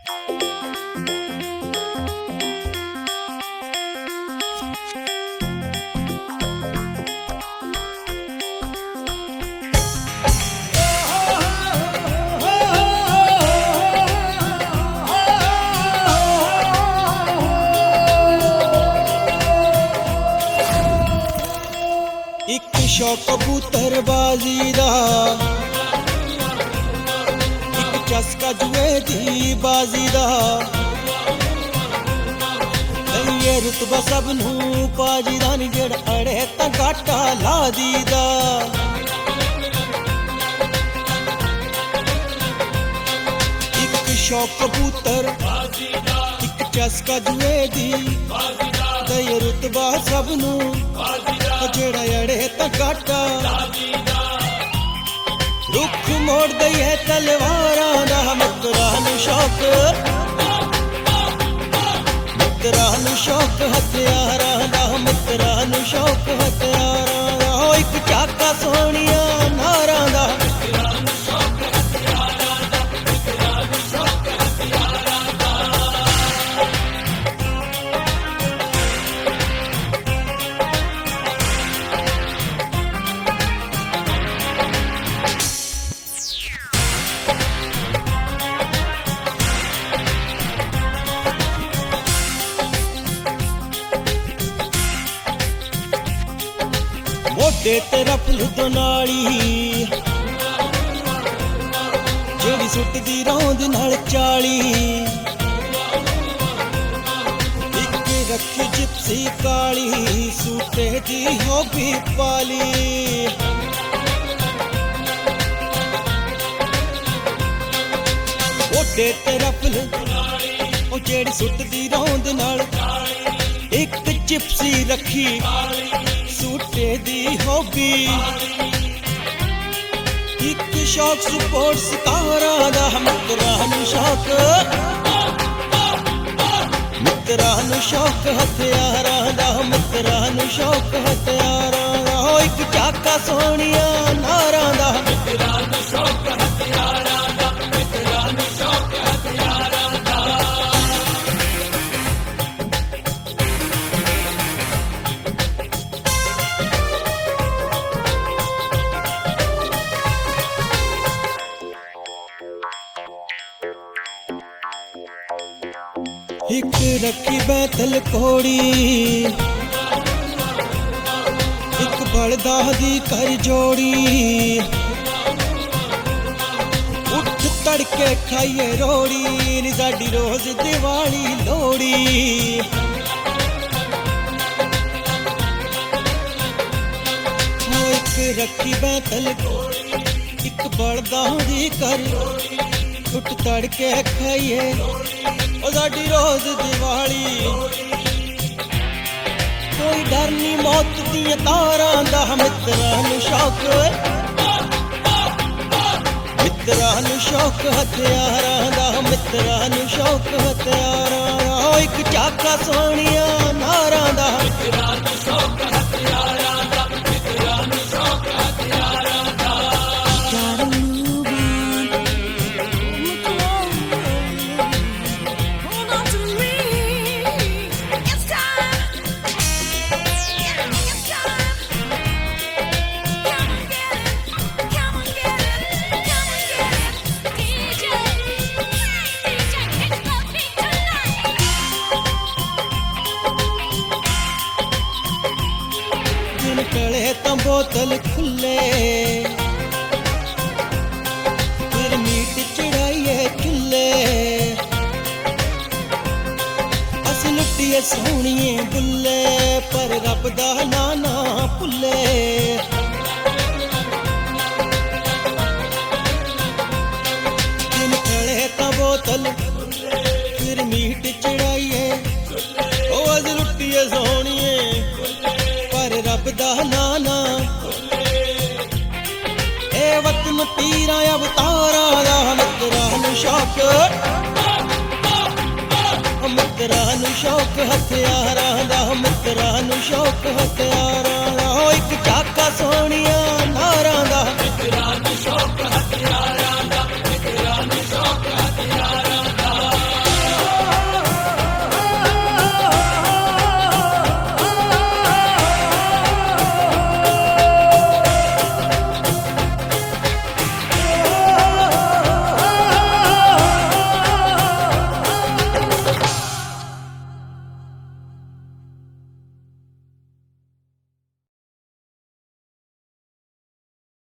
एक शौक कबूतरबाजी दा, एक चस्का जुए दी बाजी दा। ये रुतबा सब नू पाजी दा नी, जेड़ा अड़े तां घाटा ला दीदा। एक शौक कबूतर एक चस्का जुए दी, ये रुतबा सब नू जेड़ा अड़े तां घाटा। रुख मोड़ दईए तलवारां दा, मित्तरां नू शौक, मित्तरां नू शौक हथियारां दा, मित्तरां नू शौक हथियारां दा। एक चाका सोहणिया नारां दा, मोढे ते रफल दोनाली, जेड़ी सुटदी रौंद नाल चाली। एक रखी जिप्सी काली, सूटे दी होबी पाली। मोढे ते रफल ओ जेड़ी सुटदी रौंद नाल, एक जिप्सी रखी सूटे दी होबी। एक शौक स्पोर्ट्स कारां दा, मित्तरां नू शौक, मित्तरां नू शौक हथियारां दा, मित्तरां नू शौक हथियारां दा। एक चाका सोहणिया नारां दा, मित्तरां नू शौक हथियारां दा, मित्तरां नू शौक हथियारां दा। एक रखी बैतल कोड़ी, एक बलदा दी कर जोड़ी। उठ तड़के खाइए रोड़ी, नी साडी रोज दिवाली लोड़ी। एक रखी बैतल कोड़ी, एक बलदा दी कर, उठ तड़के खाइए साडी रोज दिवाली। कोई डर नी मौत दियां तारां दा, मित्तरां नू शौक, मित्तरां नू शौक हथियारां दा, मित्तरां नू शौक हथियारां दा। एक चाका सोहणिया नारां दा, मित्तरां नू शौक हथियारां दा, मित्तरां नू शौक हथियारां दा। निकले तां बोतल खुले, फिर मीट चढ़ाइए चुल्ले। अस लुटिए सोहणिए बुल्ले, पर रब दा नां ना भुल्ले। निकले तां बोतल फिर मीट चढ़ाइए, ओ अस लुटिए सोहणिए रब दा नां ना। ए वतन पीरां अवतारां दा, मित्तरां नू शौक, मित्तरां नू शौक हथियारां दा, मित्तरां नू शौक हथियारां दा। एक चाका सोहणिया